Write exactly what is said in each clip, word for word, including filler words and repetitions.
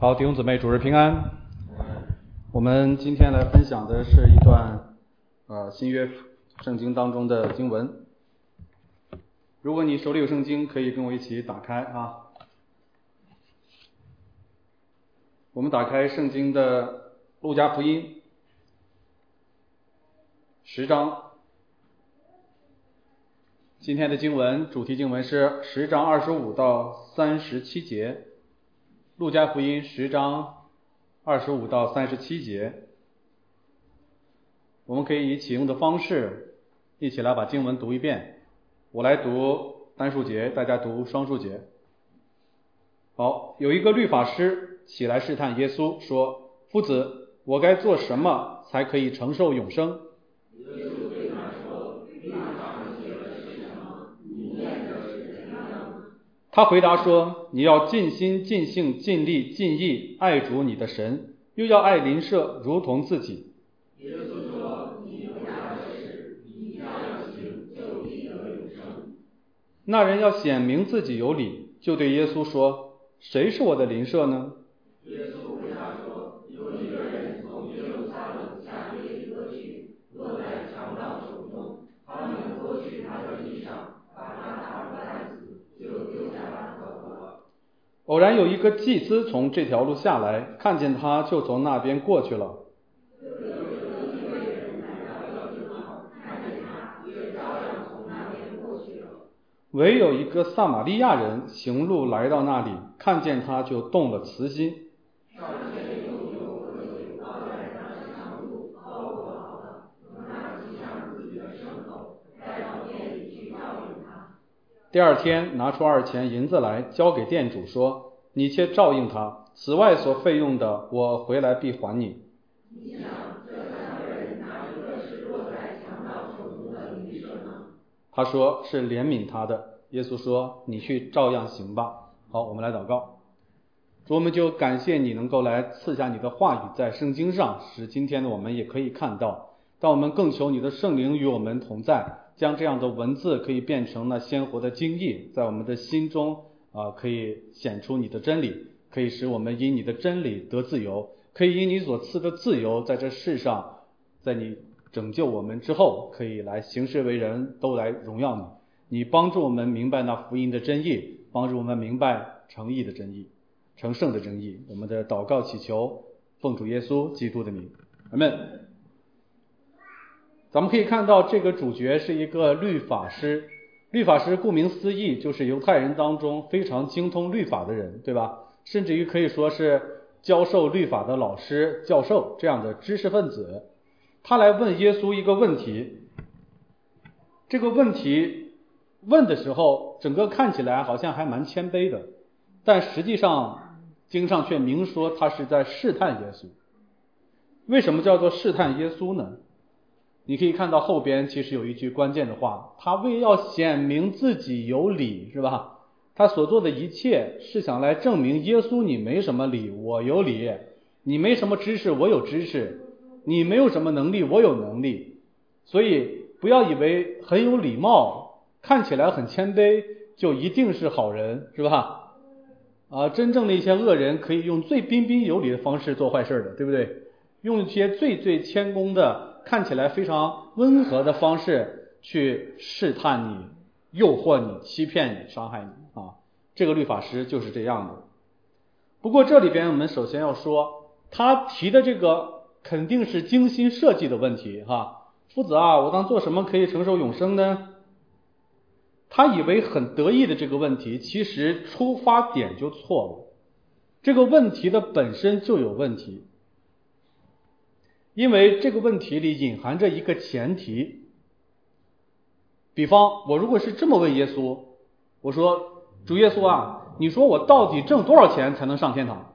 好，弟兄姊妹，主日平安。我们今天来分享的是一段呃新约圣经当中的经文。如果你手里有圣经，可以跟我一起打开啊。我们打开圣经的路加福音十章。今天的经文主题经文是十章二十五到三十七节。路加福音十章二十五到三十七节，我们可以以启用的方式一起来把经文读一遍。我来读单数节，大家读双数节。好，有一个律法师起来试探耶稣，说：夫子，我该做什么才可以承受永生？ 耶稣对他说：律法上写的是什么？你念的是怎样呢？ 他回答说：你要尽心尽性尽力尽意爱主你的神，又要爱邻舍如同自己。 耶稣说：你回答的是，你这样行就必得永生。 那人要显明自己有理，就对耶稣说：谁是我的邻舍呢？ 耶稣回答说：有一个人从耶路撒冷下耶利哥去，落在强盗手中，他们夺去他的衣裳，把他打个半死，就丢下他走了。 偶然有一个祭司从这条路下来，看见他，就从那边过去了。 又有一个人来到这地方，看见他，也照样从那边过去了。 唯有一个撒玛利亚人行路来到那里，看见他，就动了慈心。 上前用油和水倒在他身上路，包裹好了，用他系上自己的牲口，带到店里去照应他。 第二天拿出二钱银子来，交给店主说：你且照应他，此外所费用的，我回来必还你。 你想，这三个人哪一个是落在强盗手中的邻舍呢？ 他说是怜悯他的。耶稣说：你去照样行吧。好，我们来祷告。主，我们就感谢你能够来赐下你的话语在圣经上，使今天的我们也可以看到。但我们更求你的圣灵与我们同在，将这样的文字可以变成那鲜活的经义，在我们的心中啊、呃，可以显出你的真理，可以使我们因你的真理得自由，可以因你所赐的自由，在这世上，在你拯救我们之后，可以来行事为人，都来荣耀你。你帮助我们明白那福音的真意，帮助我们明白诚意的真意，成圣的真意。我们的祷告祈求，奉主耶稣基督的名，阿们。咱们可以看到，这个主角是一个律法师。律法师顾名思义，就是犹太人当中非常精通律法的人，对吧？甚至于可以说是教授律法的老师、教授这样的知识分子。他来问耶稣一个问题，这个问题问的时候，整个看起来好像还蛮谦卑的，但实际上经上却明说他是在试探耶稣。为什么叫做试探耶稣呢？你可以看到后边其实有一句关键的话，他为要显明自己有理，是吧？他所做的一切是想来证明耶稣你没什么理，我有理；你没什么知识，我有知识；你没有什么能力，我有能力。所以不要以为很有礼貌，看起来很谦卑，就一定是好人，是吧？啊，真正的一些恶人可以用最彬彬有礼的方式做坏事的，对不对？用一些最最谦恭的，看起来非常温和的方式去试探你、诱惑你、欺骗你、伤害你啊！这个律法师就是这样的。不过这里边我们首先要说，他提的这个肯定是精心设计的问题哈。夫子啊，我当做什么可以承受永生呢？他以为很得意的这个问题，其实出发点就错了。这个问题的本身就有问题。因为这个问题里隐含着一个前提，比方我如果是这么问耶稣，我说主耶稣啊，你说我到底挣多少钱才能上天堂？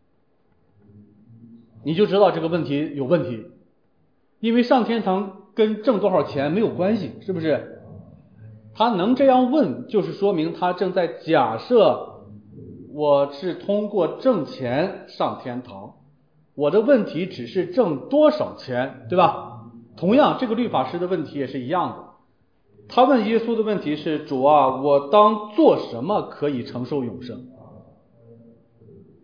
你就知道这个问题有问题，因为上天堂跟挣多少钱没有关系，是不是？他能这样问，就是说明他正在假设我是通过挣钱上天堂。我的问题只是挣多少钱，对吧？同样，这个律法师的问题也是一样的。他问耶稣的问题是：主啊，我当做什么可以承受永生？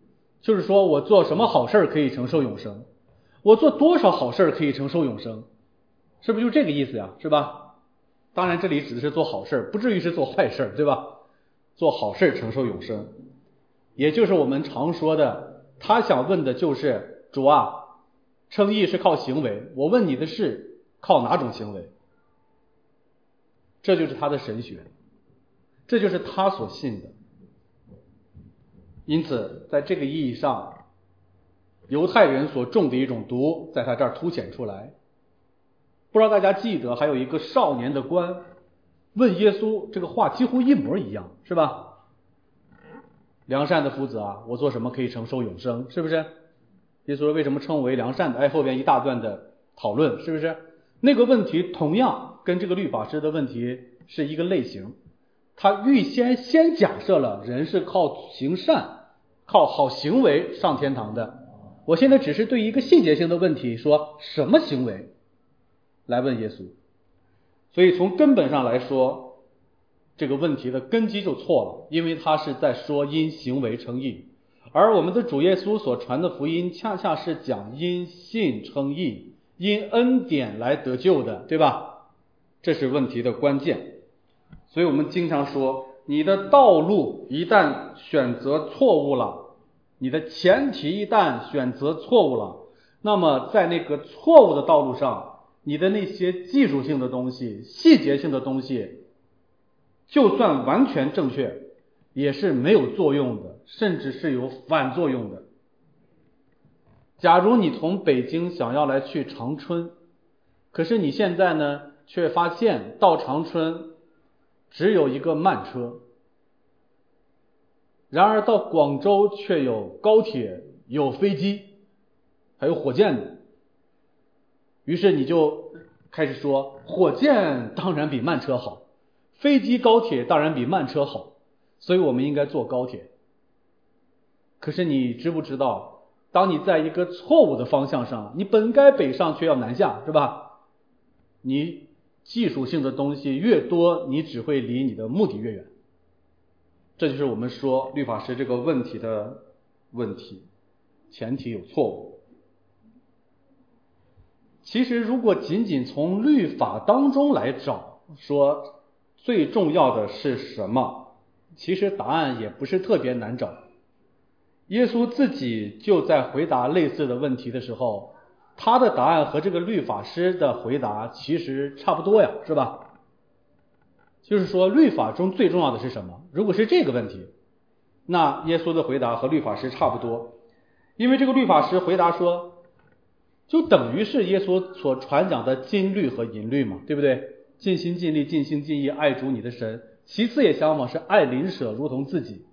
就是说我做什么好事可以承受永生，我做多少好事可以承受永生，是不是就这个意思呀？是吧？当然这里指的是做好事，不至于是做坏事，对吧？做好事承受永生，也就是我们常说的，他想问的就是主啊，称义是靠行为，我问你的是靠哪种行为？这就是他的神学，这就是他所信的。因此在这个意义上，犹太人所种的一种毒在他这儿凸显出来。不知道大家记得还有一个少年的官问耶稣这个话几乎一模一样，是吧？良善的夫子啊，我做什么可以承受永生，是不是？耶稣说为什么称为良善的？哎，后边一大段的讨论，是不是？那个问题同样跟这个律法师的问题是一个类型，他预先先假设了人是靠行善靠好行为上天堂的。我现在只是对一个细节性的问题说什么行为来问耶稣，所以从根本上来说，这个问题的根基就错了，因为他是在说因行为称义，而我们的主耶稣所传的福音恰恰是讲因信称义，因恩典来得救的，对吧？这是问题的关键。所以我们经常说，你的道路一旦选择错误了，你的前提一旦选择错误了，那么在那个错误的道路上，你的那些技术性的东西、细节性的东西，就算完全正确，也是没有作用的，甚至是有反作用的。假如你从北京想要来去长春，可是你现在呢，却发现到长春只有一个慢车，然而到广州却有高铁、有飞机，还有火箭的。于是你就开始说，火箭当然比慢车好，飞机高铁当然比慢车好，所以我们应该坐高铁。可是你知不知道，当你在一个错误的方向上，你本该北上却要南下，是吧？你技术性的东西越多，你只会离你的目的越远。这就是我们说律法师这个问题的问题，前提有错误。其实如果仅仅从律法当中来找，说最重要的是什么，其实答案也不是特别难找。耶稣自己就在回答类似的问题的时候，他的答案和这个律法师的回答其实差不多呀，是吧？就是说律法中最重要的是什么？如果是这个问题，那耶稣的回答和律法师差不多。因为这个律法师回答说，就等于是耶稣所传讲的金律和银律嘛，对不对？尽心尽力尽心尽意爱主你的神，其次也相仿是爱邻舍如同自己。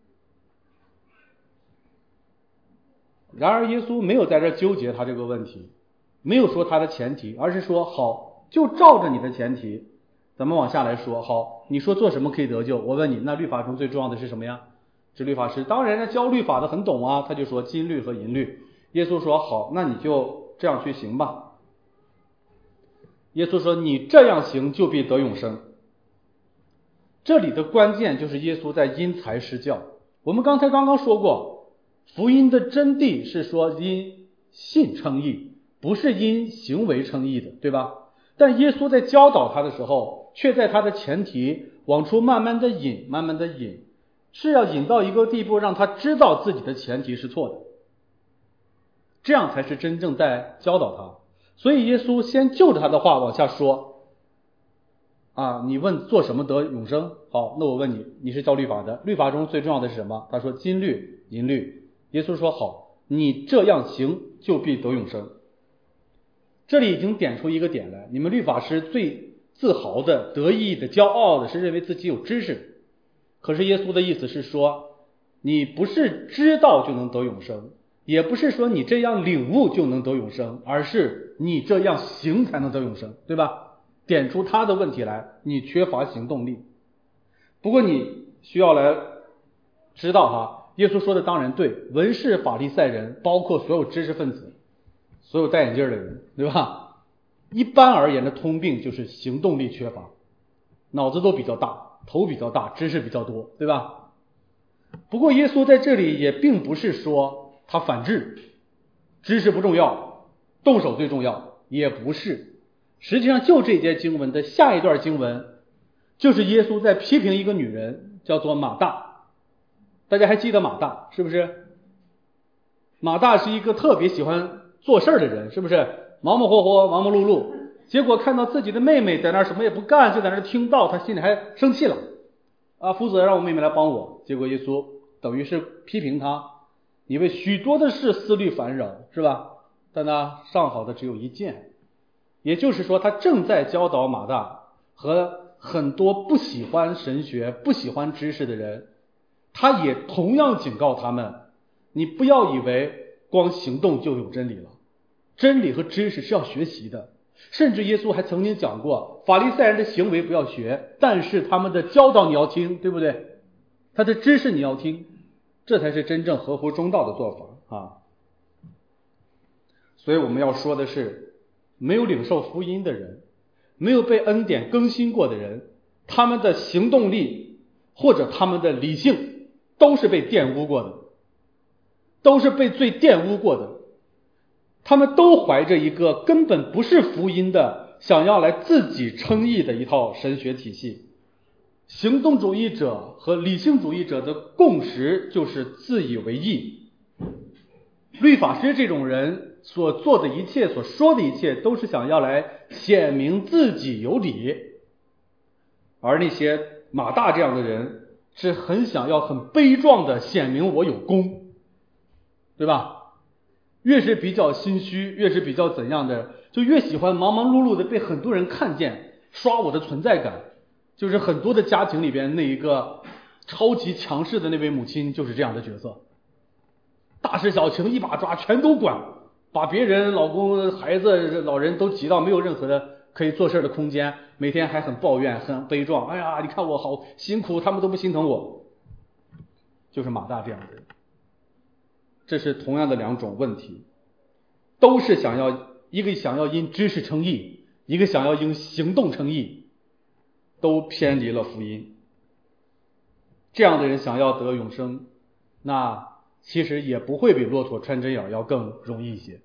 然而耶稣没有在这纠结他这个问题，没有说他的前提，而是说好，就照着你的前提，咱们往下来说。好，你说做什么可以得救？我问你，那律法中最重要的是什么呀？这律法师当然人家教律法的很懂啊，他就说金律和银律。耶稣说好，那你就这样去行吧。耶稣说你这样行就必得永生。这里的关键就是耶稣在因材施教。我们刚才刚刚说过，福音的真谛是说因信称义，不是因行为称义的，对吧？但耶稣在教导他的时候，却在他的前提往出慢慢的引，慢慢的引，是要引到一个地步，让他知道自己的前提是错的，这样才是真正在教导他。所以耶稣先就着他的话往下说啊，你问做什么得永生？好，那我问你，你是教律法的，律法中最重要的是什么？他说金律银律。耶稣说好，你这样行就必得永生。这里已经点出一个点来，你们律法师最自豪的、得意的、骄傲的是认为自己有知识。可是耶稣的意思是说，你不是知道就能得永生，也不是说你这样领悟就能得永生，而是你这样行才能得永生，对吧？点出他的问题来，你缺乏行动力。不过你需要来知道哈，耶稣说的当然对，文士法利赛人包括所有知识分子，所有戴眼镜的人，对吧？一般而言的通病就是行动力缺乏，脑子都比较大，头比较大，知识比较多，对吧？ 不过耶稣在这里也并不是说他反智，知识不重要，动手最重要，也不是。实际上就这节经文的下一段经文，就是耶稣在批评一个女人，叫做马大。大家还记得马大是不是？马大是一个特别喜欢做事的人，是不是？忙忙活活，忙忙碌碌，结果看到自己的妹妹在那儿什么也不干，就在那儿听到，他心里还生气了啊！夫子让我妹妹来帮我，结果耶稣等于是批评他，你为许多的事思虑烦扰，是吧？但那上好的只有一件。也就是说，他正在教导马大和很多不喜欢神学、不喜欢知识的人，他也同样警告他们，你不要以为光行动就有真理了，真理和知识是要学习的。甚至耶稣还曾经讲过，法利赛人的行为不要学，但是他们的教导你要听，对不对？他的知识你要听，这才是真正合乎中道的做法啊。所以我们要说的是，没有领受福音的人，没有被恩典更新过的人，他们的行动力或者他们的理性都是被玷污过的，都是被罪玷污过的。他们都怀着一个根本不是福音的，想要来自己称义的一套神学体系。行动主义者和理性主义者的共识就是自以为义。律法师这种人所做的一切，所说的一切，都是想要来显明自己有理。而那些马大这样的人是很想要很悲壮的显明我有功，对吧？越是比较心虚，越是比较怎样的，就越喜欢忙忙碌碌的被很多人看见，刷我的存在感。就是很多的家庭里边那一个超级强势的那位母亲就是这样的角色，大事小情一把抓，全都管，把别人老公孩子老人都挤到没有任何的可以做事的空间，每天还很抱怨很悲壮，哎呀你看我好辛苦，他们都不心疼我。就是马大这样的人。这是同样的两种问题，都是想要，一个想要因知识称义，一个想要因行动称义，都偏离了福音。这样的人想要得永生，那其实也不会比骆驼穿针眼要更容易一些。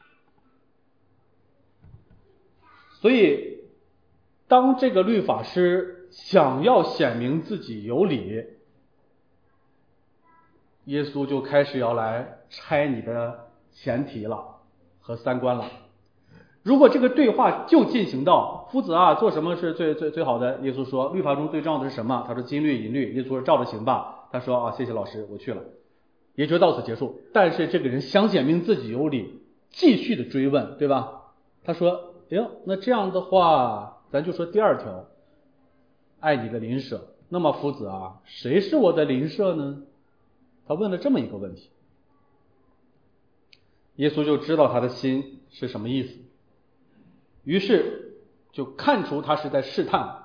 所以当这个律法师想要显明自己有理，耶稣就开始要来拆你的前提了和三观了。如果这个对话就进行到夫子啊，做什么是最最最好的？耶稣说律法中最重要的是什么？他说金律银律。耶稣说照着行吧。他说啊，谢谢老师，我去了，也就到此结束。但是这个人想显明自己有理，继续的追问，对吧？他说哎呦，那这样的话咱就说第二条，爱你的邻舍。那么夫子啊，谁是我的邻舍呢？他问了这么一个问题，耶稣就知道他的心是什么意思，于是就看出他是在试探。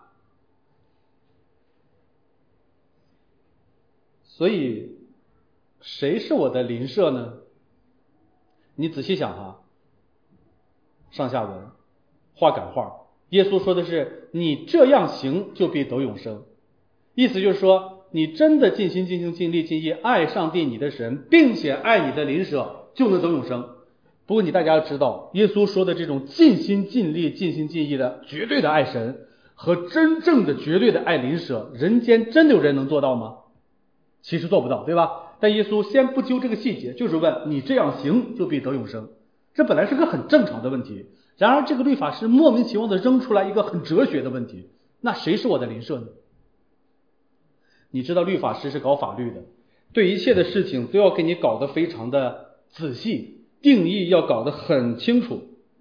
所以谁是我的邻舍呢？你仔细想哈，上下文话赶话，耶稣说的是你这样行就必得永生，意思就是说你真的尽心尽性尽力尽意爱上帝你的神，并且爱你的邻舍，就能得永生。不过你大家要知道，耶稣说的这种尽心尽力尽心尽意的绝对的爱神和真正的绝对的爱邻舍，人间真的有人能做到吗？其实做不到，对吧？但耶稣先不究这个细节，就是问你这样行就必得永生。这本来是个很正常的问题，然而这个律法师莫名其妙的扔出来一个很哲学的问题，那谁是我的邻舍呢？你知道律法师是搞法律的，对一切的事情都要给你搞得非常的仔细，定义要搞得很清楚。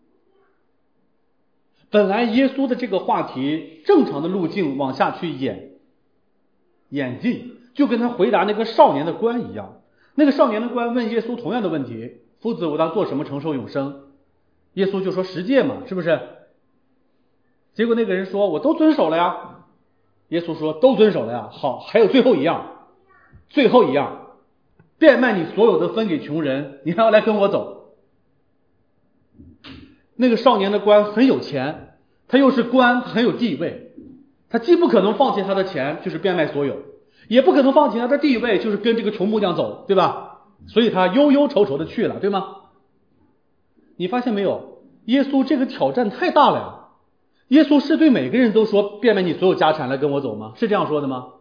本来耶稣的这个话题正常的路径往下去演演进，就跟他回答那个少年的官一样。那个少年的官问耶稣同样的问题，夫子我当做什么承受永生？耶稣就说十诫嘛，是不是？结果那个人说我都遵守了呀。耶稣说都遵守了呀，好，还有最后一样，最后一样，变卖你所有的分给穷人，你还要来跟我走。那个少年的官很有钱，他又是官，很有地位，他既不可能放弃他的钱，就是变卖所有， 也不可能放弃他的地位，就是跟这个穷木匠走，对吧？所以他忧忧愁愁的去了，对吗？你发现没有，耶稣这个挑战太大了呀。耶稣是对每个人都说变卖你所有家产来跟我走吗？是这样说的吗？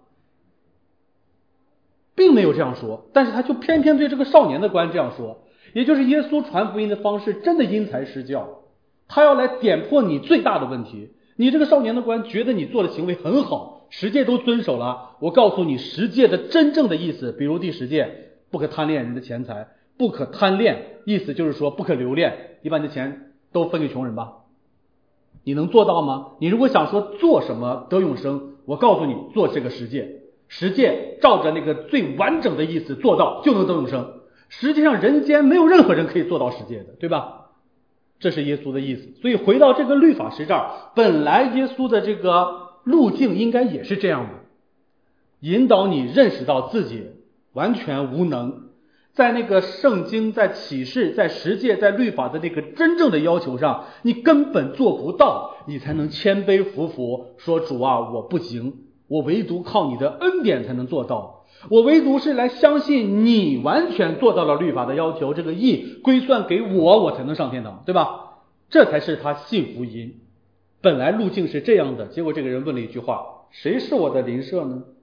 并没有这样说，但是他就偏偏对这个少年的官这样说，也就是耶稣传福音的方式真的因材施教，他要来点破你最大的问题。你这个少年的官觉得你做的行为很好，十诫都遵守了，我告诉你十诫的真正的意思，比如第十诫，不可贪恋人的钱财，不可贪恋，意思就是说不可留恋，你把你的钱都分给穷人吧。你能做到吗？你如果想说做什么得永生，我告诉你做这个十诫，十诫照着那个最完整的意思做到就能得永生。实际上人间没有任何人可以做到十诫的，对吧？这是耶稣的意思。所以回到这个律法师这儿，本来耶稣的这个路径应该也是这样的，引导你认识到自己完全无能，在那个圣经在启示在十诫在律法的那个真正的要求上你根本做不到，你才能谦卑服服说主啊，我不行，我唯独靠你的恩典才能做到，我唯独是来相信你完全做到了律法的要求，这个义归算给我，我才能上天堂，对吧？这才是他信福音。本来路径是这样的，结果这个人问了一句话，谁是我的邻舍呢？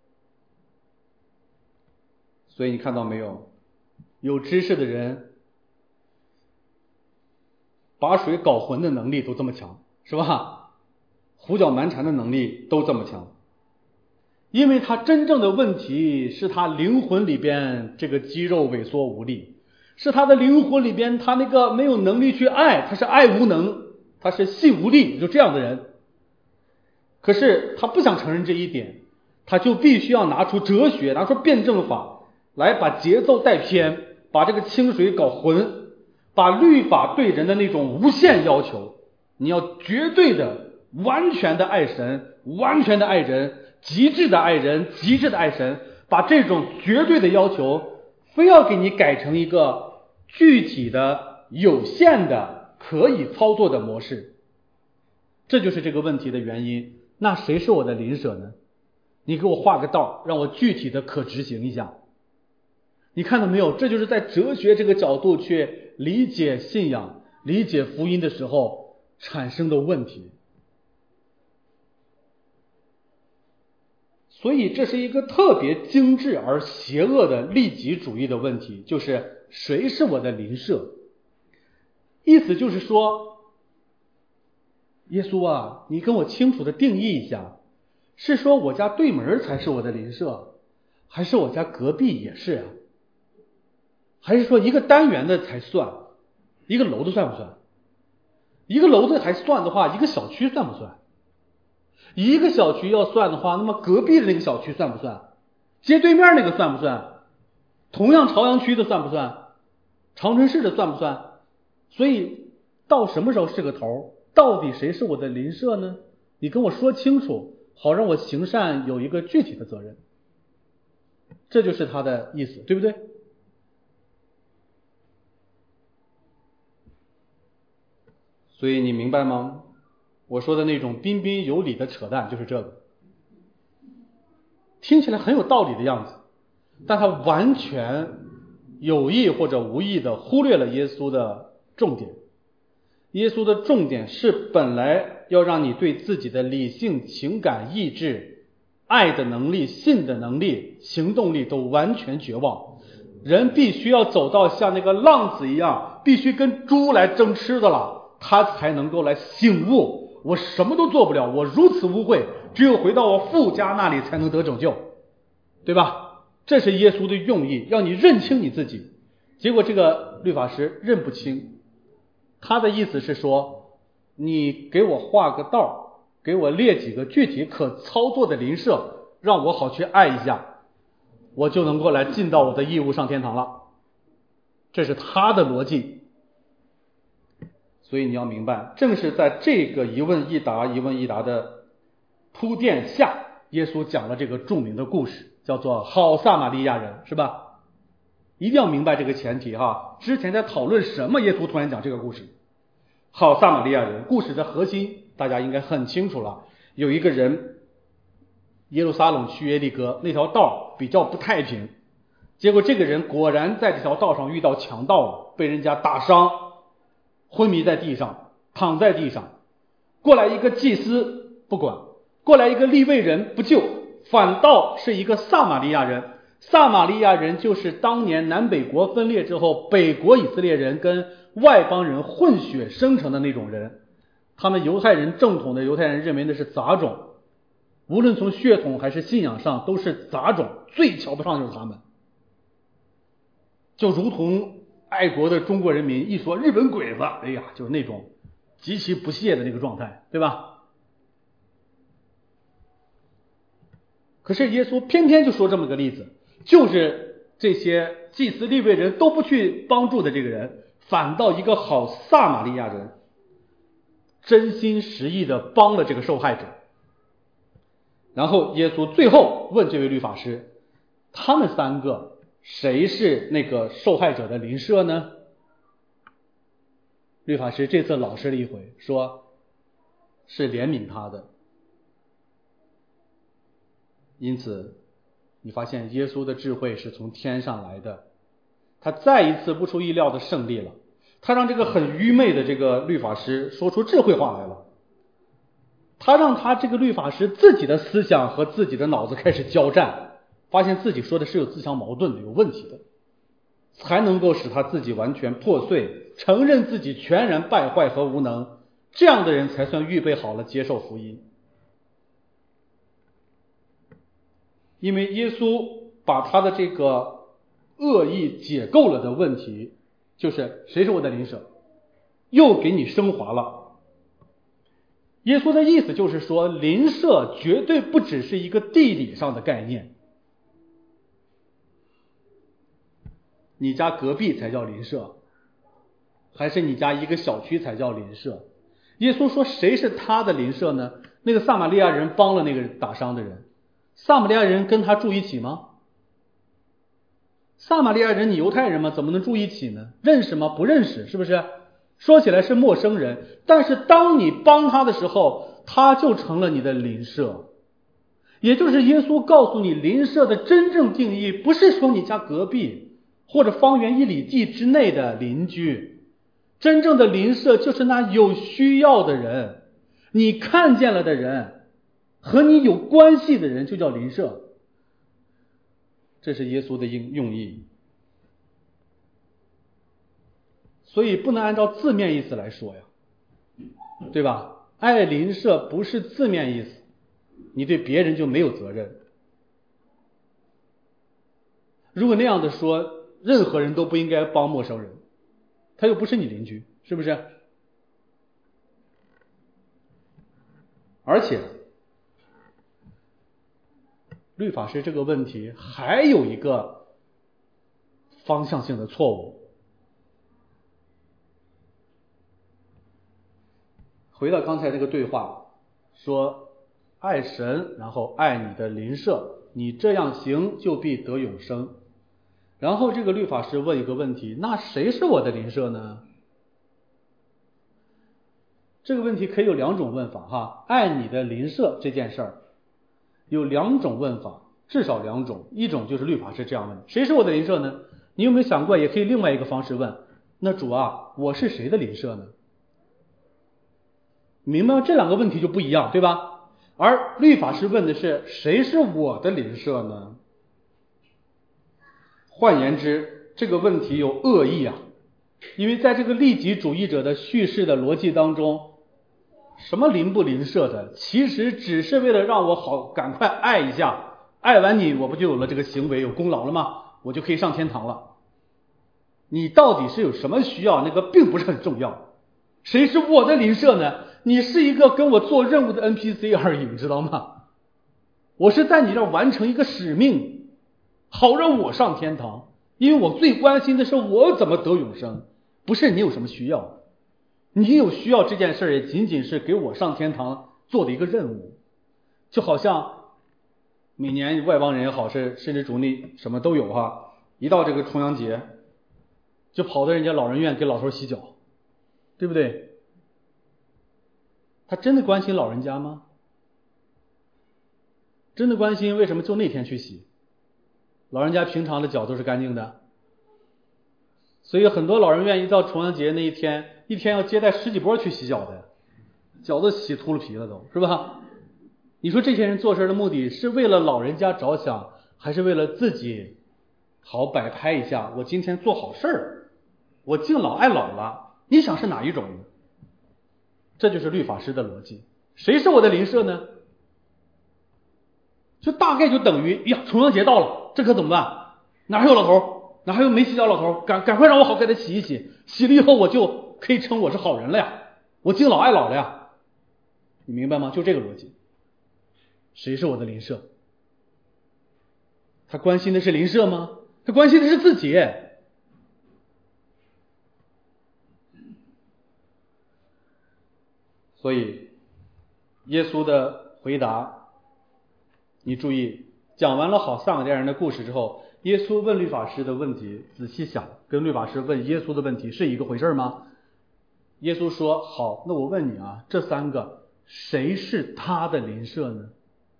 所以你看到没有，有知识的人把水搞浑的能力都这么强，是吧？胡搅蛮缠的能力都这么强，因为他真正的问题是他灵魂里边这个肌肉萎缩无力，是他的灵魂里边他那个没有能力去爱，他是爱无能，他是信无力，就这样的人。可是他不想承认这一点，他就必须要拿出哲学，拿出辩证法来把节奏带偏，把这个清水搞浑，把律法对人的那种无限要求，你要绝对的完全的爱神，完全的爱人，极致的爱人，极致的爱神，把这种绝对的要求非要给你改成一个具体的有限的可以操作的模式。这就是这个问题的原因。那谁是我的邻舍呢？你给我画个道，让我具体的可执行一下。你看到没有，这就是在哲学这个角度去理解信仰，理解福音的时候产生的问题。所以这是一个特别精致而邪恶的利己主义的问题，就是谁是我的邻舍？意思就是说，耶稣啊，你跟我清楚的定义一下，是说我家对门才是我的邻舍，还是我家隔壁也是啊？还是说一个单元的才算，一个楼子算不算？一个楼子还算的话，一个小区算不算？一个小区要算的话，那么隔壁的那个小区算不算？街对面那个算不算？同样朝阳区的算不算？长春市的算不算？所以到什么时候是个头？到底谁是我的邻舍呢？你跟我说清楚，好让我行善有一个具体的责任。这就是他的意思，对不对？所以你明白吗？我说的那种彬彬有礼的扯淡就是这个，听起来很有道理的样子，但他完全有意或者无意的忽略了耶稣的重点。耶稣的重点是本来要让你对自己的理性、情感、意志、爱的能力、信的能力、行动力都完全绝望。人必须要走到像那个浪子一样，必须跟猪来争吃的了，他才能够来醒悟，我什么都做不了，我如此污秽，只有回到我父家那里才能得拯救，对吧？这是耶稣的用意，要你认清你自己。结果这个律法师认不清，他的意思是说，你给我画个道，给我列几个具体可操作的邻舍，让我好去爱一下，我就能够来尽到我的义务上天堂了。这是他的逻辑。所以你要明白，正是在这个一问一答一问一答的铺垫下，耶稣讲了这个著名的故事，叫做好撒玛利亚人，是吧？一定要明白这个前提哈。之前在讨论什么，耶稣突然讲这个故事。好撒玛利亚人故事的核心大家应该很清楚了，有一个人耶路撒冷去耶利哥那条道比较不太平，结果这个人果然在这条道上遇到强盗了，被人家打伤，昏迷在地上，躺在地上。过来一个祭司不管，过来一个利未人不救，反倒是一个撒玛利亚人。撒玛利亚人就是当年南北国分裂之后，北国以色列人跟外邦人混血生成的那种人。他们犹太人正统的犹太人认为那是杂种，无论从血统还是信仰上都是杂种，最瞧不上就是他们。就如同爱国的中国人民一说日本鬼子，哎呀，就是那种极其不屑的那个状态，对吧？可是耶稣偏偏就说这么个例子，就是这些祭司利未人都不去帮助的这个人，反倒一个好撒玛利亚人真心实意的帮了这个受害者。然后耶稣最后问这位律法师，他们三个谁是那个受害者的邻舍呢？律法师这次老实了一回，说是怜悯他的。因此你发现耶稣的智慧是从天上来的，他再一次不出意料的胜利了，他让这个很愚昧的这个律法师说出智慧话来了，他让他这个律法师自己的思想和自己的脑子开始交战，发现自己说的是有自相矛盾的，有问题的，才能够使他自己完全破碎，承认自己全然败坏和无能，这样的人才算预备好了接受福音。因为耶稣把他的这个恶意解构了的问题，就是谁是我的邻舍，又给你升华了。耶稣的意思就是说，邻舍绝对不只是一个地理上的概念，你家隔壁才叫邻舍，还是你家一个小区才叫邻舍？耶稣说谁是他的邻舍呢？那个撒玛利亚人帮了那个打伤的人，撒玛利亚人跟他住一起吗？撒玛利亚人你犹太人吗？怎么能住一起呢？认识吗？不认识，是不是？说起来是陌生人，但是当你帮他的时候，他就成了你的邻舍。也就是耶稣告诉你，邻舍的真正定义不是说你家隔壁或者方圆一里地之内的邻居，真正的邻舍就是那有需要的人，你看见了的人，和你有关系的人就叫邻舍。这是耶稣的用意。所以不能按照字面意思来说呀，对吧？爱邻舍不是字面意思，你对别人就没有责任。如果那样的说，任何人都不应该帮陌生人，他又不是你邻居，是不是？而且律法师这个问题还有一个方向性的错误。回到刚才这个对话，说爱神，然后爱你的邻舍，你这样行就必得永生。然后这个律法师问一个问题，那谁是我的邻舍呢？这个问题可以有两种问法哈，爱你的邻舍这件事儿有两种问法，至少两种。一种就是律法师这样问，谁是我的邻舍呢？你有没有想过也可以另外一个方式问，那主啊，我是谁的邻舍呢？明白吗？这两个问题就不一样，对吧？而律法师问的是谁是我的邻舍呢？换言之，这个问题有恶意啊，因为在这个利己主义者的叙事的逻辑当中，什么邻不邻舍的，其实只是为了让我好赶快爱一下，爱完你我不就有了这个行为有功劳了吗？我就可以上天堂了。你到底是有什么需要，那个并不是很重要。谁是我的邻舍呢？你是一个跟我做任务的 N P C 而已，你知道吗？我是在你这儿完成一个使命，好让我上天堂，因为我最关心的是我怎么得永生，不是你有什么需要。你有需要这件事也仅仅是给我上天堂做的一个任务。就好像每年外邦人也好，是甚至主力什么都有哈，一到这个重阳节就跑到人家老人院给老头洗脚，对不对？他真的关心老人家吗？ 真的关心为什么就那天去洗？老人家平常的脚都是干净的，所以很多老人愿意到重阳节那一天，一天要接待十几波去洗脚的，脚都洗秃噜皮了都，是吧？你说这些人做事的目的是为了老人家着想，还是为了自己好摆拍一下，我今天做好事儿，我敬老爱老了？你想是哪一种呢？这就是律法师的逻辑。谁是我的邻舍呢？就大概就等于呀，重阳节到了，这可怎么办？哪还有老头？哪还有没洗脚老头？赶赶快让我好给他洗一洗，洗了以后我就可以称我是好人了呀，我敬老爱老了呀。你明白吗？就这个逻辑。谁是我的邻舍？他关心的是邻舍吗？他关心的是自己。所以耶稣的回答，你注意，讲完了好撒玛利亚人的故事之后，耶稣问律法师的问题，仔细想，跟律法师问耶稣的问题是一个回事吗？耶稣说，好，那我问你啊，这三个谁是他的邻舍呢？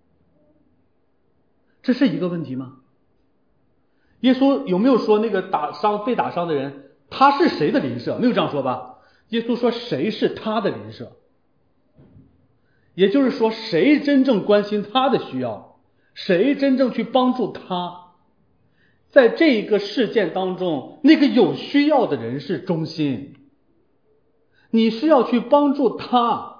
这是一个问题吗？耶稣有没有说那个打伤被打伤的人他是谁的邻舍？没有这样说吧？耶稣说谁是他的邻舍，也就是说谁真正关心他的需要，谁真正去帮助他，在这个事件当中，那个有需要的人是中心，你是要去帮助他。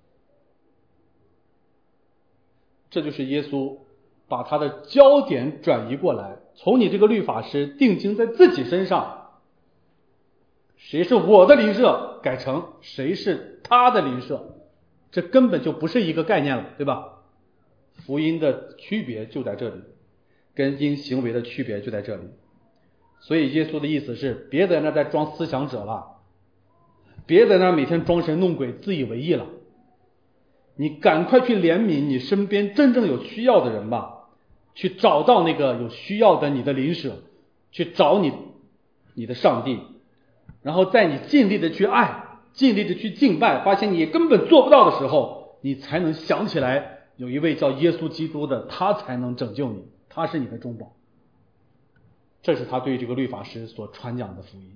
这就是耶稣把他的焦点转移过来，从你这个律法师定睛在自己身上，谁是我的邻舍，改成谁是他的邻舍，这根本就不是一个概念了，对吧？福音的区别就在这里，跟因行为的区别就在这里。所以耶稣的意思是，别在那再装思想者了，别在那每天装神弄鬼自以为意了，你赶快去怜悯你身边真正有需要的人吧，去找到那个有需要的你的邻舍，去找你你的上帝，然后在你尽力的去爱，尽力的去敬拜，发现你根本做不到的时候，你才能想起来有一位叫耶稣基督的，他才能拯救你，他是你的中保。这是他对这个律法师所传讲的福音。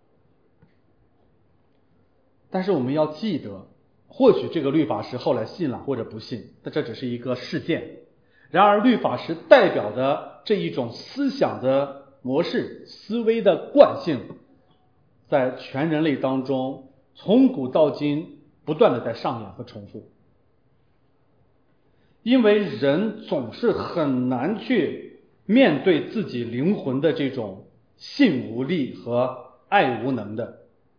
但是我们要记得，或许这个律法师后来信了或者不信，但这只是一个事件。然而律法师代表的这一种思想的模式、思维的惯性，在全人类当中从古到今不断的在上演和重复。因为人总是很难去面对自己灵魂的这种性无力和爱无能的。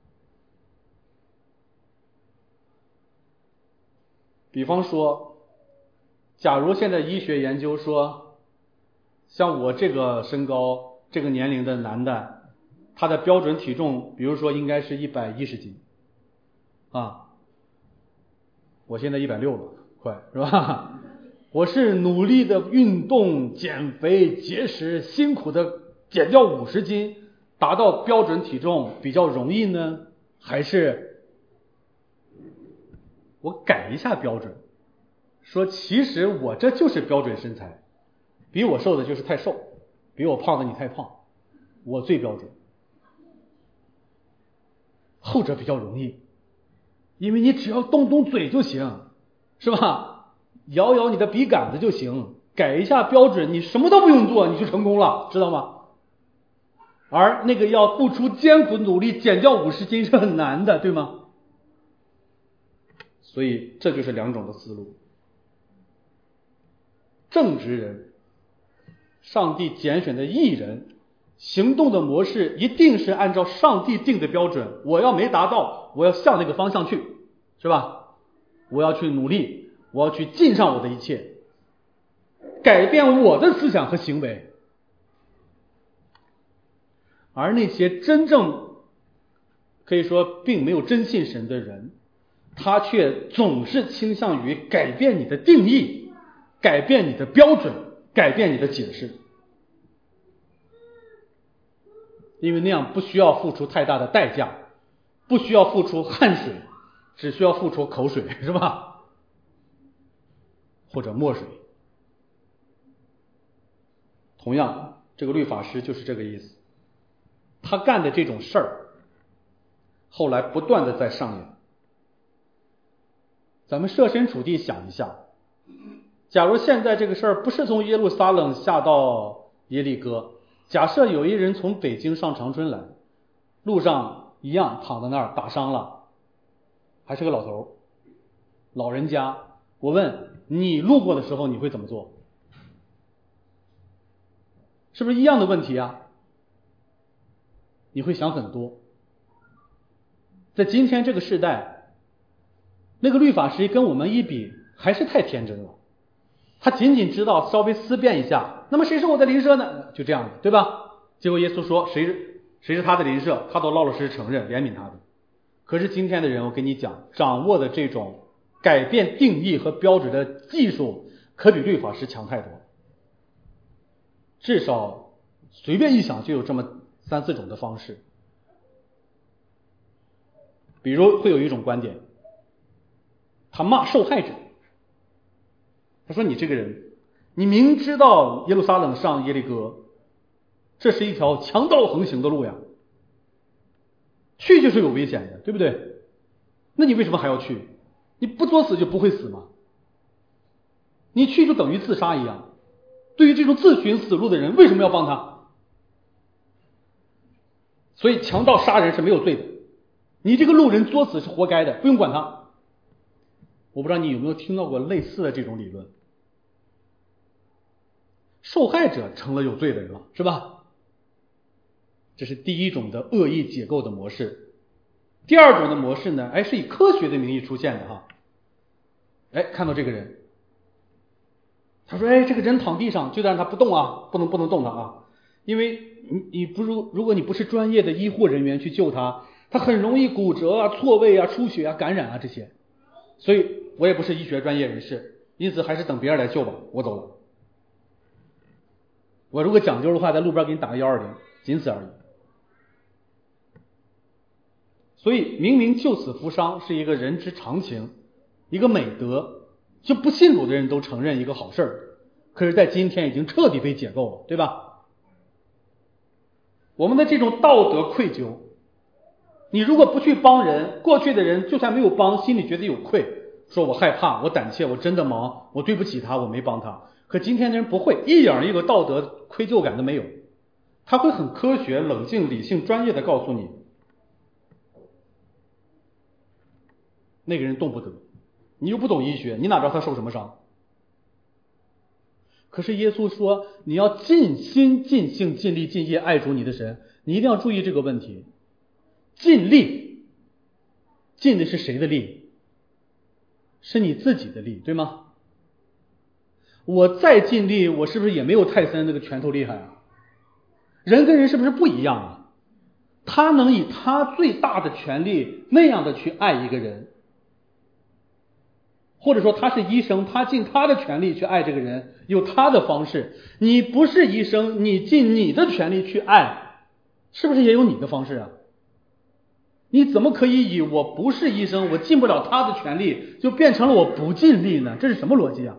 比方说，假如现在医学研究说，像我这个身高这个年龄的男的，他的标准体重比如说应该是一百一十斤啊，我现在一百六了，快是吧？我是努力的运动减肥节食，辛苦的减掉五十斤达到标准体重比较容易呢，还是我改一下标准，说其实我这就是标准身材，比我瘦的就是太瘦，比我胖的你太胖，我最标准。后者比较容易，因为你只要动动嘴就行，是吧？摇摇你的笔杆子就行，改一下标准，你什么都不用做你就成功了，知道吗？而那个要付出艰苦努力减掉五十斤是很难的，对吗？所以这就是两种的思路。正直人，上帝拣选的义人，行动的模式一定是按照上帝定的标准，我要没达到，我要向那个方向去，是吧？我要去努力，我要去尽上我的一切，改变我的思想和行为。而那些真正可以说并没有真信神的人，他却总是倾向于改变你的定义，改变你的标准，改变你的解释，因为那样不需要付出太大的代价，不需要付出汗水，只需要付出口水，是吧？或者墨水。 同样，这个律法师就是这个意思。他干的这种事儿，后来不断的在上演。咱们设身处地想一下，假如现在这个事儿不是从耶路撒冷下到耶利哥，假设有一人从北京上长春来，路上一样躺在那儿打伤了，还是个老头，老人家，我问你路过的时候你会怎么做？是不是一样的问题啊？你会想很多。在今天这个时代，那个律法师跟我们一比还是太天真了，他仅仅知道稍微思辨一下，那么谁是我的邻舍呢？就这样子，对吧？结果耶稣说谁谁是他的邻舍，他都老老实实承认，怜悯他的。可是今天的人，我跟你讲，掌握的这种改变定义和标准的技术可比律法师强太多，至少随便一想就有这么三四种的方式。比如会有一种观点，他骂受害者，他说你这个人，你明知道耶路撒冷上耶利哥这是一条强盗横行的路呀，去就是有危险的，对不对？那你为什么还要去？你不作死就不会死吗？你去就等于自杀一样。对于这种自寻死路的人，为什么要帮他？所以强盗杀人是没有罪的，你这个路人作死是活该的，不用管他。我不知道你有没有听到过类似的这种理论。受害者成了有罪的人了，是吧？这是第一种的恶意解构的模式。第二种的模式呢，哎，是以科学的名义出现的哈。哎，看到这个人，他说，哎，这个人躺地上，就让他不动啊，不能不能动他啊，因为你你不如如果你不是专业的医护人员去救他，他很容易骨折啊、错位啊、出血啊、感染啊这些。所以我也不是医学专业人士，因此还是等别人来救吧，我走了。我如果讲究的话，在路边给你打个幺二零，仅此而已。所以明明救死扶伤是一个人之常情，一个美德，就不信主的人都承认一个好事儿，可是在今天已经彻底被解构了，对吧？我们的这种道德愧疚，你如果不去帮人，过去的人就算没有帮，心里觉得有愧，说我害怕，我胆怯，我真的忙，我对不起他，我没帮他。可今天的人不会，一点一个道德愧疚感都没有，他会很科学、冷静、理性、专业的告诉你，那个人动不得，你又不懂医学，你哪知道他受什么伤？可是耶稣说，你要尽心、尽性、尽力、尽业爱主你的神，你一定要注意这个问题。尽力，尽的是谁的力？是你自己的力，对吗？我再尽力，我是不是也没有泰森那个拳头厉害啊？人跟人是不是不一样啊？他能以他最大的权力那样的去爱一个人，或者说他是医生，他尽他的权力去爱这个人，有他的方式。你不是医生，你尽你的权力去爱，是不是也有你的方式啊？你怎么可以以我不是医生，我尽不了他的权利，就变成了我不尽力呢？这是什么逻辑啊？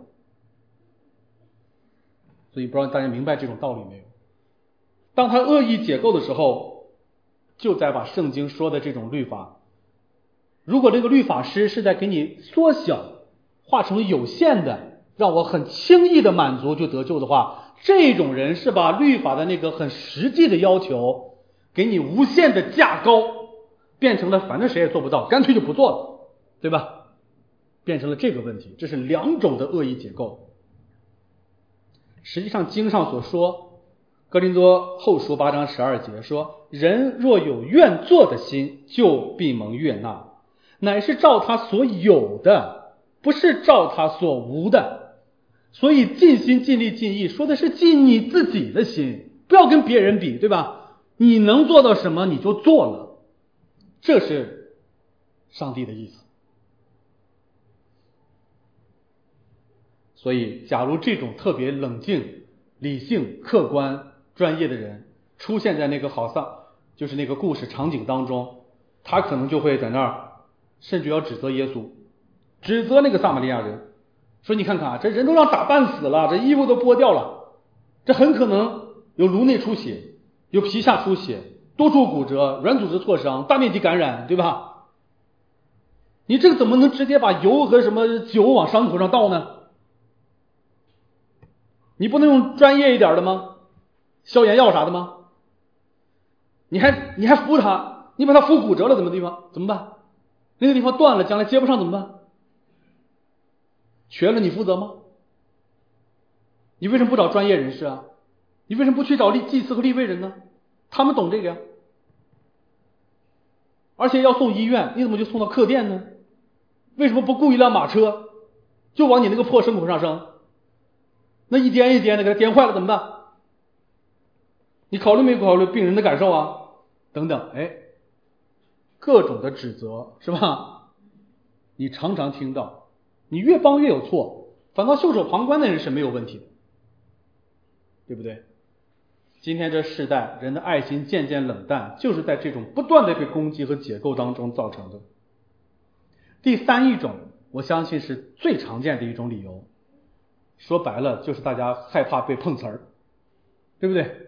所以不知道大家明白这种道理没有？当他恶意解构的时候，就在把圣经说的这种律法，如果这个律法师是在给你缩小，化成有限的，让我很轻易的满足就得救的话，这种人是把律法的那个很实际的要求给你无限的架高，变成了反正谁也做不到，干脆就不做了，对吧？变成了这个问题，这是两种的恶意解构。实际上经上所说，哥林多后书八章十二节说，人若有愿做的心，就必蒙悦纳，乃是照他所有的，不是照他所无的。所以尽心尽力尽意说的是尽你自己的心，不要跟别人比，对吧？你能做到什么你就做了，这是上帝的意思。所以假如这种特别冷静、理性、客观、专业的人出现在那个好丧就是那个故事场景当中，他可能就会在那儿甚至要指责耶稣，指责那个撒玛利亚人，说你看看这人都让打半死了，这衣服都剥掉了， 这很可能有颅内出血，有皮下出血，多处骨折，软组织挫伤，大面积感染，对吧？你这个怎么能直接把油和什么酒往伤口上倒呢？你不能用专业一点的吗？消炎药啥的吗？你还你还敷它，你把它敷骨折了怎么地方怎么办？那个地方断了，将来接不上怎么办？瘸了你负责吗？你为什么不找专业人士啊？你为什么不去找祭司和利未人呢？他们懂这个呀。而且要送医院，你怎么就送到客店呢？为什么不雇一辆马车，就往你那个破伤口上扔？那一颠一颠的给它颠坏了怎么办？你考虑没考虑病人的感受啊？等等，哎，各种的指责是吧？你常常听到，你越帮越有错，反倒袖手旁观的人是没有问题的，对不对？今天这世代人的爱心渐渐冷淡，就是在这种不断的被攻击和解构当中造成的。第三一种，我相信是最常见的一种理由，说白了就是大家害怕被碰瓷儿，对不对？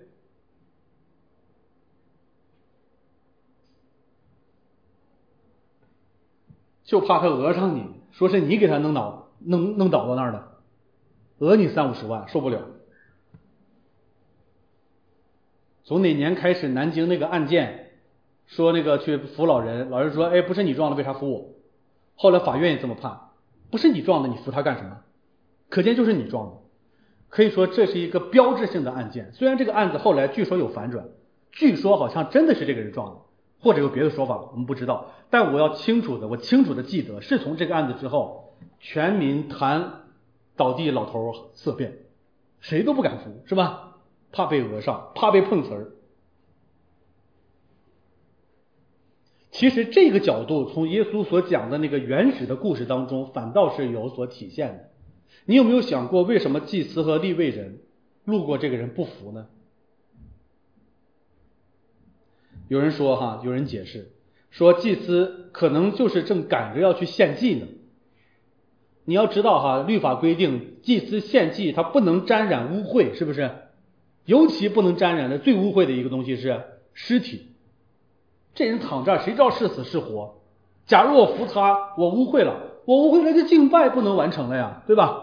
就怕他讹上你，说是你给他弄倒弄弄倒到那儿的，讹你三五十万受不了。从哪年开始，南京那个案件说那个去扶老人，老人说哎不是你撞的为啥扶我？后来法院也这么判，不是你撞的你扶他干什么？可见就是你撞的。可以说这是一个标志性的案件，虽然这个案子后来据说有反转，据说好像真的是这个人撞的，或者有别的说法我们不知道，但我要清楚的我清楚的记得是从这个案子之后，全民谈倒地老头色变，谁都不敢扶，是吧？怕被讹上，怕被碰瓷儿。其实这个角度从耶稣所讲的那个原始的故事当中反倒是有所体现的。你有没有想过为什么祭司和利未人路过这个人不服呢？有人说哈，有人解释说祭司可能就是正赶着要去献祭呢。你要知道哈，律法规定祭司献祭他不能沾染污秽，是不是？尤其不能沾染的最污秽的一个东西是尸体。这人躺这儿谁知道是死是活？假如我扶他，我污秽了，我污秽了，这敬拜不能完成了呀，对吧？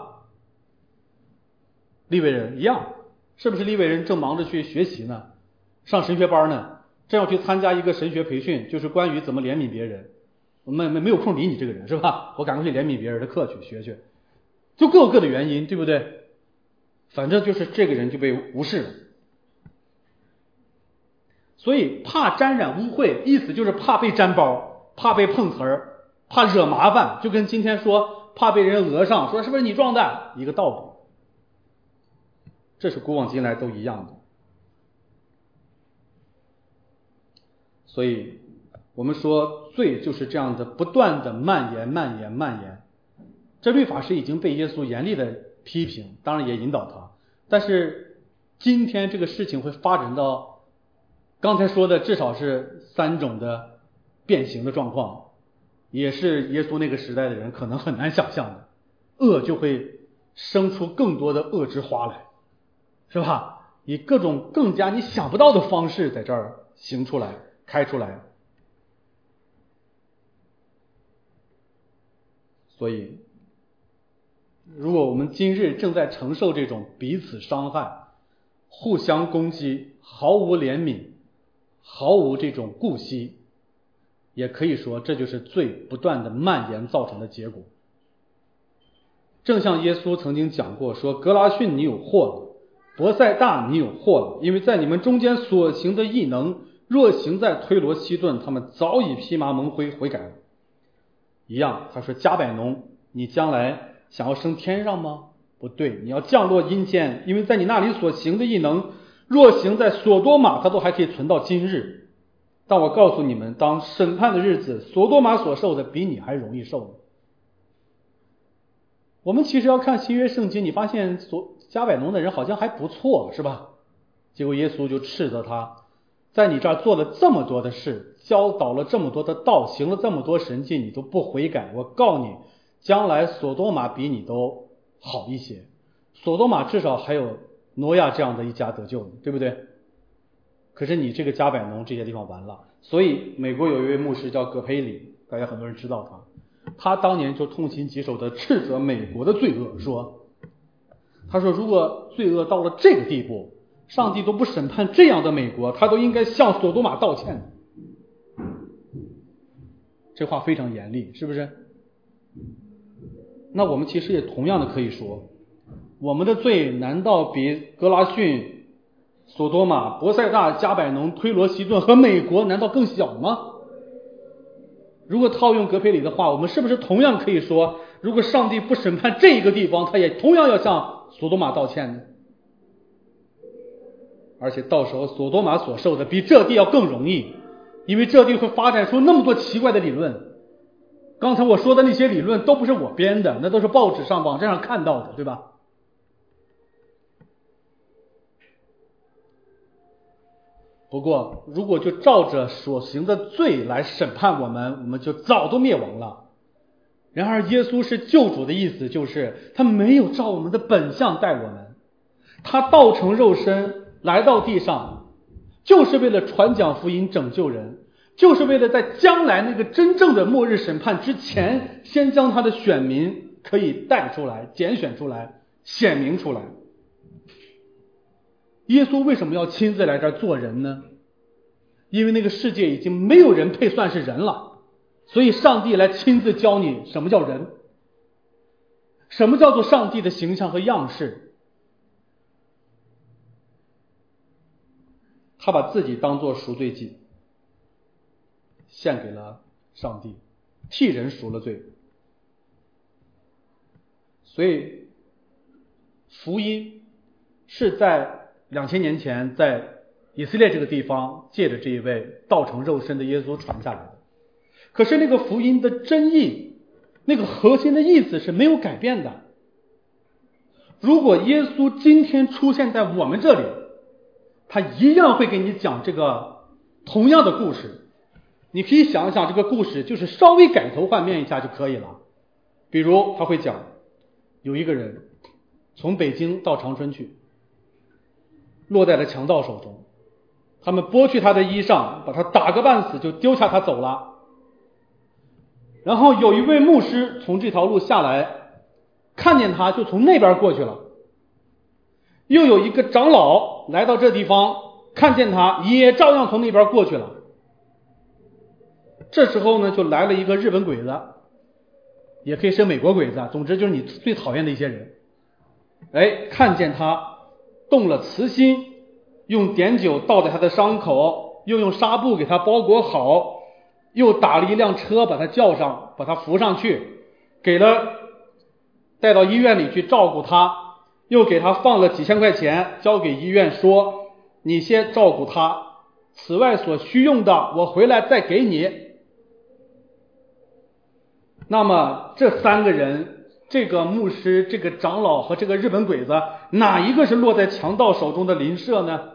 利未人一样，是不是利未人正忙着去学习呢，上神学班呢，正要去参加一个神学培训，就是关于怎么怜悯别人，我们没没有空理你这个人是吧？我赶快去怜悯别人的课去学学，就各有各的原因，对不对？反正就是这个人就被无视了。所以怕沾染污秽，意思就是怕被沾包，怕被碰瓷儿，怕惹麻烦，就跟今天说怕被人讹上，说是不是你撞的一个道理。这是古往今来都一样的。所以我们说罪就是这样的不断的蔓延蔓延蔓延。这律法师已经被耶稣严厉的批评，当然也引导他，但是今天这个事情会发展到刚才说的至少是三种的变形的状况，也是耶稣那个时代的人可能很难想象的。恶就会生出更多的恶之花来，是吧？以各种更加你想不到的方式在这儿行出来开出来。所以如果我们今日正在承受这种彼此伤害、互相攻击、毫无怜悯、毫无这种顾惜，也可以说这就是罪不断的蔓延造成的结果。正像耶稣曾经讲过，说格拉逊你有祸了，伯赛大你有祸了，因为在你们中间所行的异能，若行在推罗西顿，他们早已披麻蒙灰悔改了。一样，他说加百农，你将来想要升天上吗？不对，你要降落阴间，因为在你那里所行的异能，若行在所多玛，它都还可以存到今日。但我告诉你们，当审判的日子，所多玛所受的比你还容易受呢。我们其实要看新约圣经，你发现所加百农的人好像还不错，是吧？结果耶稣就斥责他，在你这儿做了这么多的事，教导了这么多的道，行了这么多神迹，你都不悔改，我告你，将来所多玛比你都好一些。所多玛至少还有挪亚这样的一家得救呢，对不对？可是你这个加百农这些地方完了。所以美国有一位牧师叫葛培理，大家很多人知道他，他当年就痛心疾首的斥责美国的罪恶，说他说如果罪恶到了这个地步，上帝都不审判这样的美国，他都应该向索多玛道歉。这话非常严厉，是不是？那我们其实也同样的可以说，我们的罪难道比格拉逊、索多玛、伯赛大、加百农、推罗西顿和美国难道更小吗？如果套用格培里的话，我们是不是同样可以说，如果上帝不审判这一个地方，他也同样要向索多玛道歉呢？而且到时候索多玛所受的比这地要更容易，因为这地会发展出那么多奇怪的理论。刚才我说的那些理论都不是我编的，那都是报纸上网站上看到的，对吧？不过如果就照着所行的罪来审判我们，我们就早都灭亡了。然而耶稣是救主的意思，就是他没有照我们的本相待我们，他道成肉身来到地上，就是为了传讲福音拯救人，就是为了在将来那个真正的末日审判之前，先将他的选民可以带出来，拣选出来，显明出来。耶稣为什么要亲自来这儿做人呢？因为那个世界已经没有人配算是人了，所以上帝来亲自教你什么叫人，什么叫做上帝的形象和样式。他把自己当作赎罪祭献给了上帝，替人赎了罪。所以福音是在两千年前在以色列这个地方借着这一位道成肉身的耶稣传下来的。可是那个福音的真意，那个核心的意思是没有改变的。如果耶稣今天出现在我们这里，他一样会给你讲这个同样的故事。你可以想一想，这个故事就是稍微改头换面一下就可以了。比如他会讲，有一个人从北京到长春去，落在了强盗手中，他们剥去他的衣裳，把他打个半死，就丢下他走了。然后有一位牧师从这条路下来，看见他就从那边过去了。又有一个长老来到这地方，看见他也照样从那边过去了。这时候呢，就来了一个日本鬼子，也可以是美国鬼子，总之就是你最讨厌的一些人。哎，看见他动了慈心，用碘酒倒在他的伤口，又用纱布给他包裹好，又打了一辆车把他叫上，把他扶上去，给了带到医院里去照顾他，又给他放了几千块钱交给医院，说你先照顾他，此外所需用的我回来再给你。那么这三个人，这个牧师、这个长老和这个日本鬼子，哪一个是落在强盗手中的邻舍呢？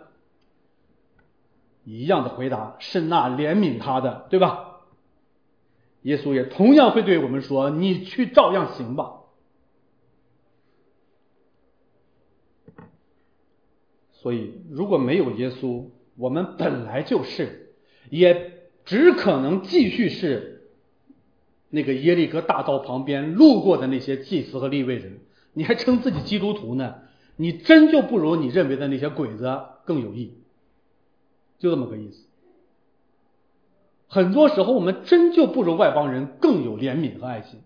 一样的回答，是那怜悯他的，对吧？耶稣也同样会对我们说，你去照样行吧。所以如果没有耶稣，我们本来就是，也只可能继续是那个耶利哥大道旁边路过的那些祭司和利未人。你还称自己基督徒呢，你真就不如你认为的那些鬼子更有益，就这么个意思。很多时候我们真就不如外邦人更有怜悯和爱心。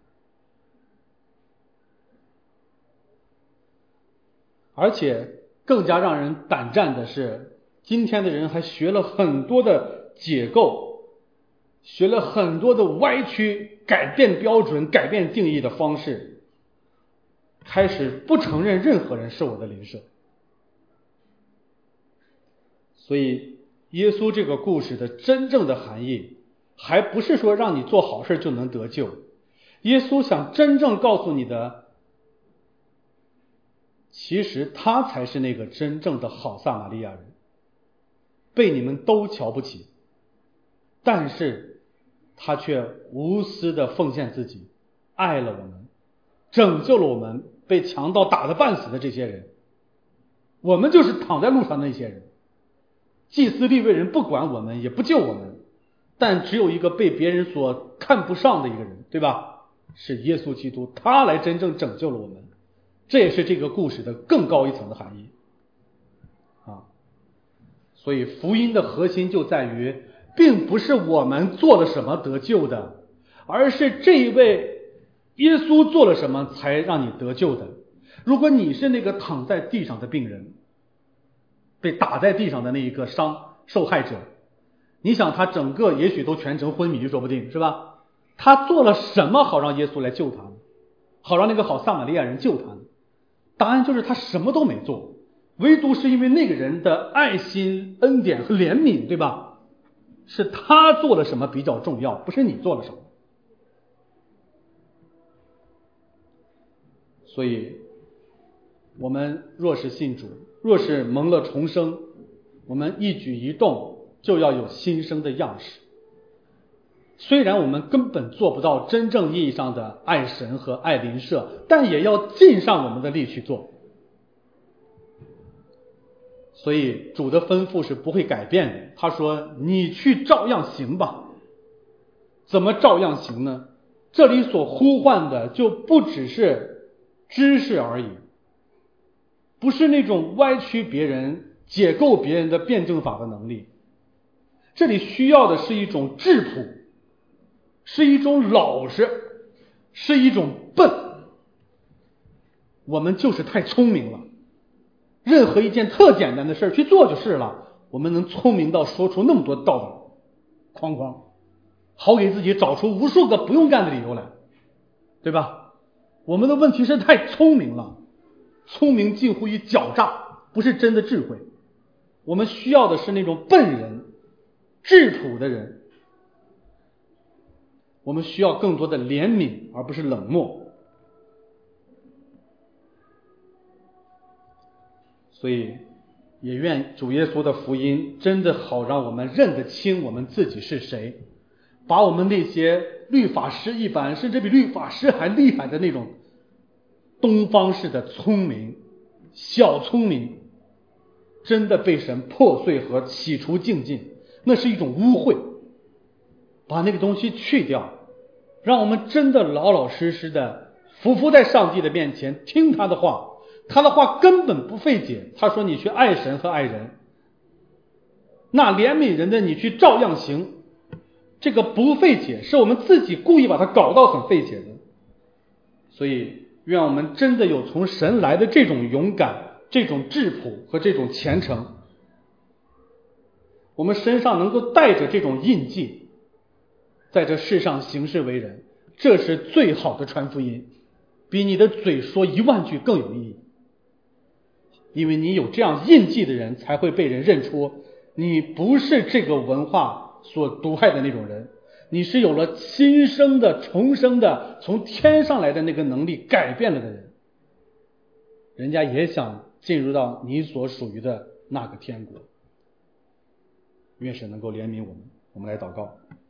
而且更加让人胆战的是，今天的人还学了很多的解构，学了很多的歪曲，改变标准，改变定义的方式，开始不承认任何人是我的邻舍。所以耶稣这个故事的真正的含义，还不是说让你做好事就能得救。耶稣想真正告诉你的，其实他才是那个真正的好撒玛利亚人，被你们都瞧不起，但是他却无私的奉献自己，爱了我们，拯救了我们被强盗打得半死的这些人。 我们就是躺在路上的那些人。祭司利未人不管我们，也不救我们，但只有一个被别人所看不上的一个人，对吧？是耶稣基督，他来真正拯救了我们。这也是这个故事的更高一层的含义啊。所以福音的核心就在于，并不是我们做了什么得救的，而是这一位耶稣做了什么才让你得救的。如果你是那个躺在地上的病人，被打在地上的那一个伤受害者，你想他整个也许都全程昏迷说不定，是吧？他做了什么好让耶稣来救他呢？好让那个好撒玛利亚人救他呢？答案就是他什么都没做，唯独是因为那个人的爱心、恩典和怜悯，对吧？是他做了什么比较重要，不是你做了什么。所以我们若是信主，若是蒙了重生，我们一举一动就要有新生的样式。虽然我们根本做不到真正意义上的爱神和爱邻舍，但也要尽上我们的力去做。所以主的吩咐是不会改变的，他说你去照样行吧。怎么照样行呢？这里所呼唤的就不只是知识而已，不是那种歪曲别人、解构别人的辩证法的能力。这里需要的是一种质朴，是一种老实，是一种笨。我们就是太聪明了，任何一件特简单的事去做就是了。我们能聪明到说出那么多道理框框，好给自己找出无数个不用干的理由来，对吧？我们的问题是太聪明了，聪明近乎于狡诈，不是真的智慧。我们需要的是那种笨人，质朴的人。我们需要更多的怜悯，而不是冷漠。所以也愿主耶稣的福音真的好让我们认得清我们自己是谁，把我们那些律法师一般甚至比律法师还厉害的那种东方式的聪明小聪明，真的被神破碎和洗除净尽，那是一种污秽。把那个东西去掉，让我们真的老老实实的匍匐在上帝的面前，听他的话。他的话根本不费解，他说你去爱神和爱人，那怜悯人的你去照样行，这个不费解是我们自己故意把它搞到很费解的。所以愿我们真的有从神来的这种勇敢、这种质朴和这种虔诚，我们身上能够带着这种印记，在这世上行事为人，这是最好的传福音，比你的嘴说一万句更有意义。因为你有这样印记的人，才会被人认出你不是这个文化所毒害的那种人，你是有了新生的、重生的、从天上来的那个能力改变了的人，人家也想进入到你所属于的那个天国。愿神能够怜悯我们。我们来祷告。